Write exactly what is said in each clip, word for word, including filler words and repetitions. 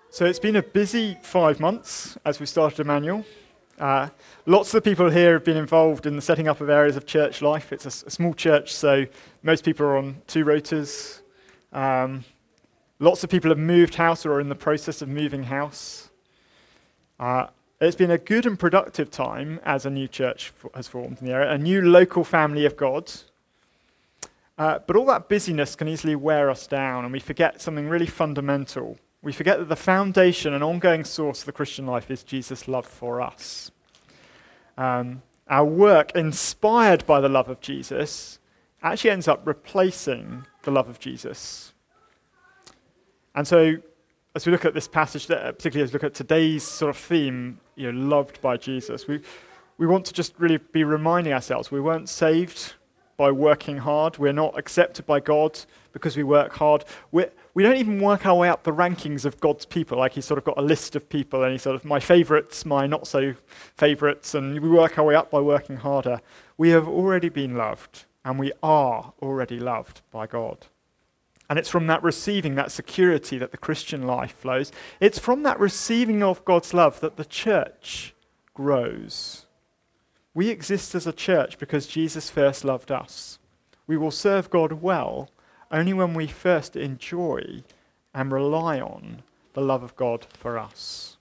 So it's been a busy five months as we started Emmanuel. Uh, lots of the people here have been involved in the setting up of areas of church life. It's a, s- a small church, so most people are on two rotas. Um, lots of people have moved house or are in the process of moving house. Uh, it's been a good and productive time as a new church f- has formed in the area, a new local family of God. Uh, but all that busyness can easily wear us down, and we forget something really fundamental. We forget that the foundation and ongoing source of the Christian life is Jesus' love for us. Um, our work, inspired by the love of Jesus, actually ends up replacing the love of Jesus. And so, as we look at this passage, particularly as we look at today's sort of theme, you know, loved by Jesus, we, we want to just really be reminding ourselves we weren't saved by working hard. We're not accepted by God because we work hard. We're, we don't even work our way up the rankings of God's people, like he's sort of got a list of people and he's sort of my favourites, my not so favourites, and we work our way up by working harder. We have already been loved, and we are already loved by God. And it's from that receiving, that security, that the Christian life flows. It's from that receiving of God's love that the church grows. We exist as a church because Jesus first loved us. We will serve God well only when we first enjoy and rely on the love of God for us.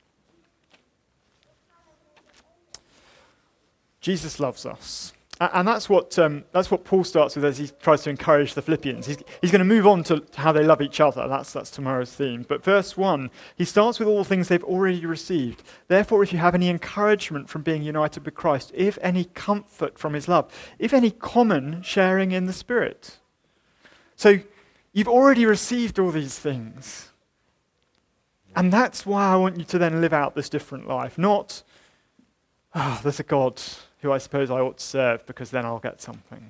Jesus loves us. And that's what um, that's what Paul starts with as he tries to encourage the Philippians. He's, he's going to move on to how they love each other. That's, that's tomorrow's theme. But verse one, he starts with all the things they've already received. Therefore, if you have any encouragement from being united with Christ, if any comfort from his love, if any common sharing in the Spirit. So you've already received all these things. And that's why I want you to then live out this different life. Not, oh, there's a God who I suppose I ought to serve because then I'll get something.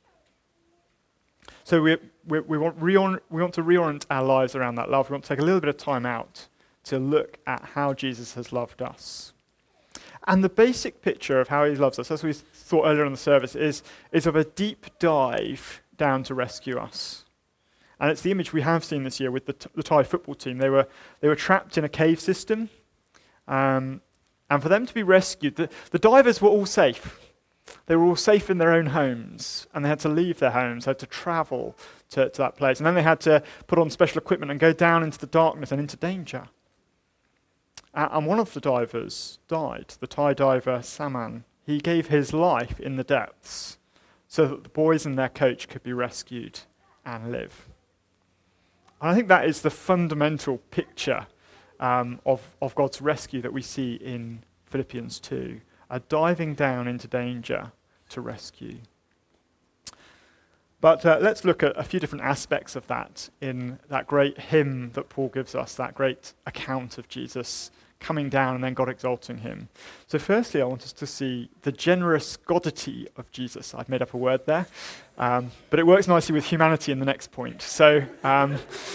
So we we, we, want, reorient, we want to reorient our lives around that love. We want to take a little bit of time out to look at how Jesus has loved us. And the basic picture of how he loves us, as we thought earlier in the service, is, is of a deep dive down to rescue us. And it's the image we have seen this year with the, t- the Thai football team. They were, they were trapped in a cave system. Um, And for them to be rescued, the, the divers were all safe. They were all safe in their own homes, and they had to leave their homes, they had to travel to, to that place. And then they had to put on special equipment and go down into the darkness and into danger. Uh, and one of the divers died, the Thai diver Saman. He gave his life in the depths so that the boys and their coach could be rescued and live. And I think that is the fundamental picture Um, of, of God's rescue that we see in Philippians two, a diving down into danger to rescue. But uh, let's look at a few different aspects of that in that great hymn that Paul gives us, that great account of Jesus coming down and then God exalting him. So firstly, I want us to see the generous godity of Jesus. I've made up a word there, um, but it works nicely with humanity in the next point. So Um,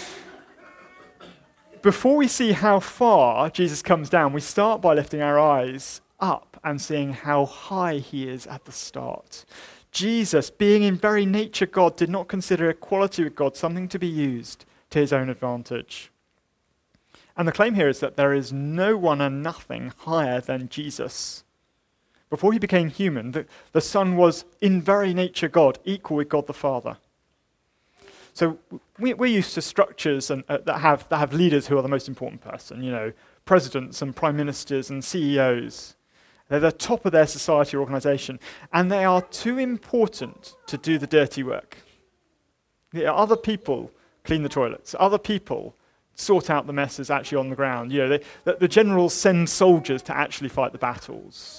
Before we see how far Jesus comes down, we start by lifting our eyes up and seeing how high he is at the start. Jesus, being in very nature God, did not consider equality with God something to be used to his own advantage. And the claim here is that there is no one and nothing higher than Jesus. Before he became human, the, the Son was in very nature God, equal with God the Father. So we, we're used to structures and, uh, that have that have leaders who are the most important person, you know, presidents and prime ministers and C E Os. They're the top of their society or organization, and they are too important to do the dirty work. Yeah, other people clean the toilets. Other people sort out the messes actually on the ground. You know, they, the, the generals send soldiers to actually fight the battles.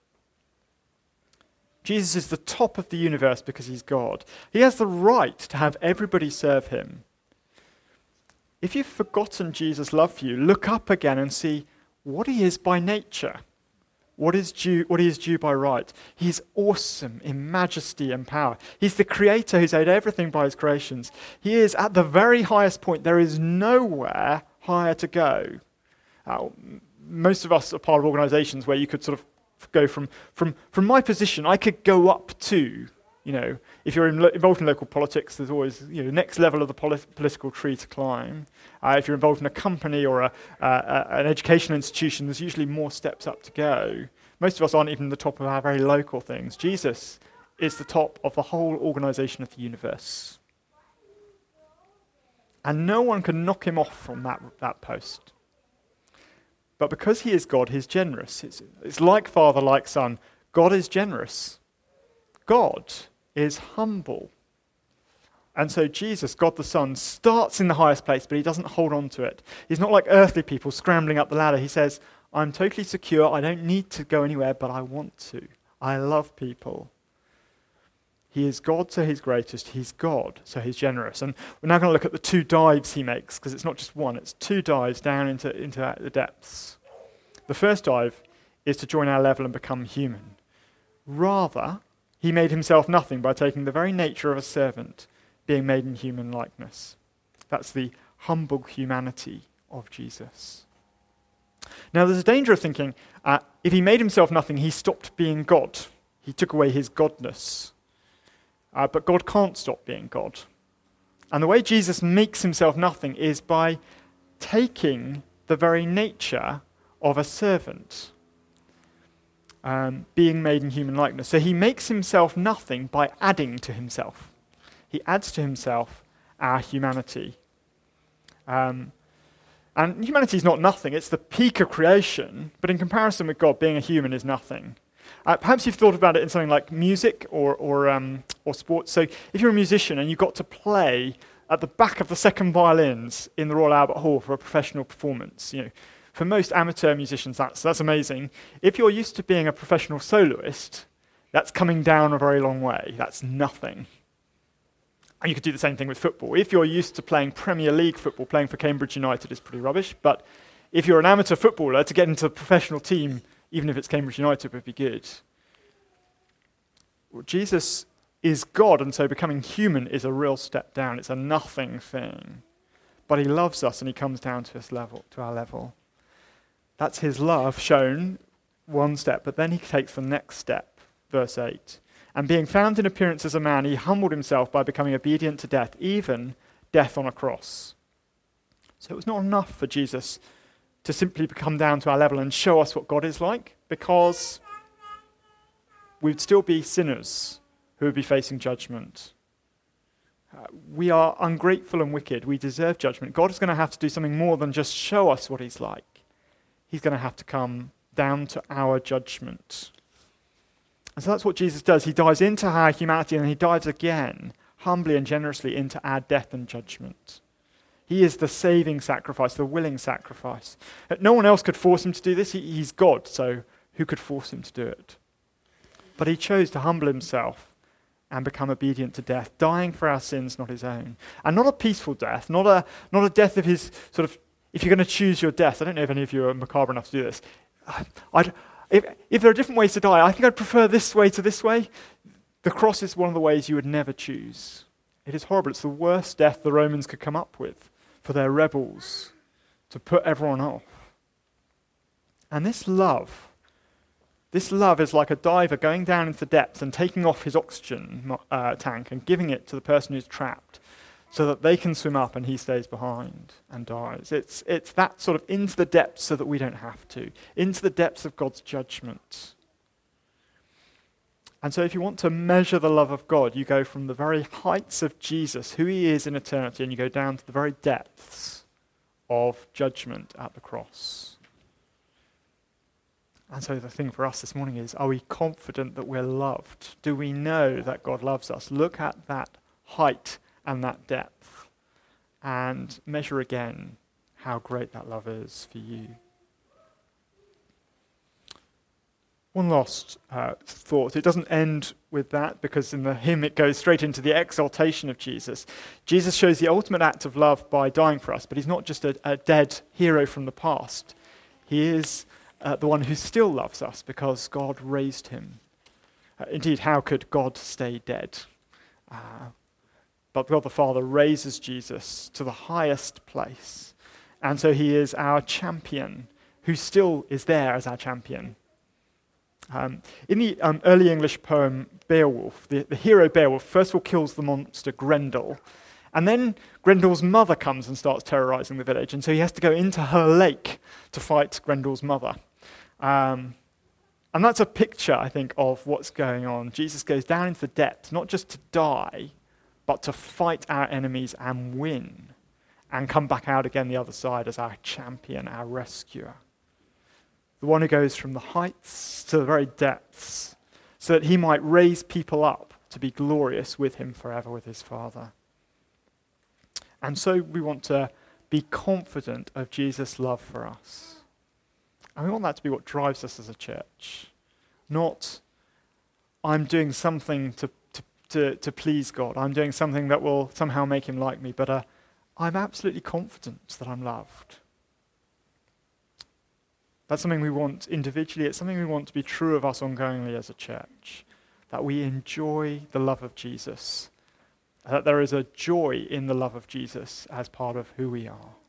Jesus is the top of the universe because he's God. He has the right to have everybody serve him. If you've forgotten Jesus' love for you, look up again and see what he is by nature, what is due, what he is due by right. He's awesome in majesty and power. He's the creator who's made everything by his creations. He is at the very highest point. There is nowhere higher to go. Uh, most of us are part of organizations where you could sort of go from, from, from my position, I could go up to You know, if you're in lo- involved in local politics, there's always, you know, the next level of the poli- political tree to climb. Uh, if you're involved in a company or a, uh, a, an educational institution, there's usually more steps up to go. Most of us aren't even the top of our very local things. Jesus is the top of the whole organization of the universe. And no one can knock him off from that, that post. But because he is God, he's generous. It's, it's like Father, like Son. God is generous. God is humble. And so Jesus, God the Son, starts in the highest place, but he doesn't hold on to it. He's not like earthly people scrambling up the ladder. He says, I'm totally secure. I don't need to go anywhere, but I want to. I love people. He is God, so he's greatest. He's God, so he's generous. And we're now going to look at the two dives he makes, because it's not just one, it's two dives down into, into the depths. The first dive is to join our level and become human. Rather, he made himself nothing by taking the very nature of a servant, being made in human likeness. That's the humble humanity of Jesus. Now, there's a danger of thinking, uh, if he made himself nothing, he stopped being God. He took away his godness. Uh, but God can't stop being God. And the way Jesus makes himself nothing is by taking the very nature of a servant. Um, being made in human likeness. So he makes himself nothing by adding to himself. He adds to himself our humanity. Um, and humanity is not nothing, it's the peak of creation, but in comparison with God, being a human is nothing. Uh, perhaps you've thought about it in something like music or, or, um, or sports. So if you're a musician and you got to play at the back of the second violins in the Royal Albert Hall for a professional performance, you know, for most amateur musicians, that's, that's amazing. If you're used to being a professional soloist, that's coming down a very long way. That's nothing. And you could do the same thing with football. If you're used to playing Premier League football, playing for Cambridge United is pretty rubbish. But if you're an amateur footballer, to get into a professional team, even if it's Cambridge United, would be good. Well, Jesus is God, and so becoming human is a real step down. It's a nothing thing. But he loves us, and he comes down to his level, to our level. That's his love shown one step, but then he takes the next step, verse eight. And being found in appearance as a man, he humbled himself by becoming obedient to death, even death on a cross. So it was not enough for Jesus to simply come down to our level and show us what God is like, because we'd still be sinners who would be facing judgment. Uh, we are ungrateful and wicked. We deserve judgment. God is going to have to do something more than just show us what he's like. He's going to have to come down to our judgment. And so that's what Jesus does. He dives into our humanity, and he dives again, humbly and generously, into our death and judgment. He is the saving sacrifice, the willing sacrifice. No one else could force him to do this. He, he's God, so who could force him to do it? But he chose to humble himself and become obedient to death, dying for our sins, not his own. And not a peaceful death, not a, not a death of his sort of, if you're going to choose your death, I don't know if any of you are macabre enough to do this. I'd, if, if there are different ways to die, I think I'd prefer this way to this way. The cross is one of the ways you would never choose. It is horrible. It's the worst death the Romans could come up with for their rebels, to put everyone off. And this love, this love is like a diver going down into the depths and taking off his oxygen uh, tank and giving it to the person who's trapped, so that they can swim up and he stays behind and dies. It's, it's that sort of into the depths so that we don't have to, into the depths of God's judgment. And so if you want to measure the love of God, you go from the very heights of Jesus, who he is in eternity, and you go down to the very depths of judgment at the cross. And so the thing for us this morning is, are we confident that we're loved? Do we know that God loves us? Look at that height and that depth, and measure again how great that love is for you. One last uh, thought. It doesn't end with that, because in the hymn it goes straight into the exaltation of Jesus. Jesus shows the ultimate act of love by dying for us, but he's not just a, a dead hero from the past. He is uh, the one who still loves us because God raised him. Uh, indeed, how could God stay dead? Uh, But God the Father raises Jesus to the highest place. And so he is our champion, who still is there as our champion. Um, in the um, early English poem Beowulf, the, the hero Beowulf first of all kills the monster Grendel, and then Grendel's mother comes and starts terrorizing the village, and so he has to go into her lake to fight Grendel's mother. Um, and that's a picture, I think, of what's going on. Jesus goes down into the depths, not just to die, but to fight our enemies and win, and come back out again the other side as our champion, our rescuer. The one who goes from the heights to the very depths, so that he might raise people up to be glorious with him forever with his Father. And so we want to be confident of Jesus' love for us. And we want that to be what drives us as a church. Not, I'm doing something to, to, to, to please God. I'm doing something that will somehow make him like me. But uh, I'm absolutely confident that I'm loved. That's something we want individually. It's something we want to be true of us ongoingly as a church. That we enjoy the love of Jesus. That there is a joy in the love of Jesus as part of who we are.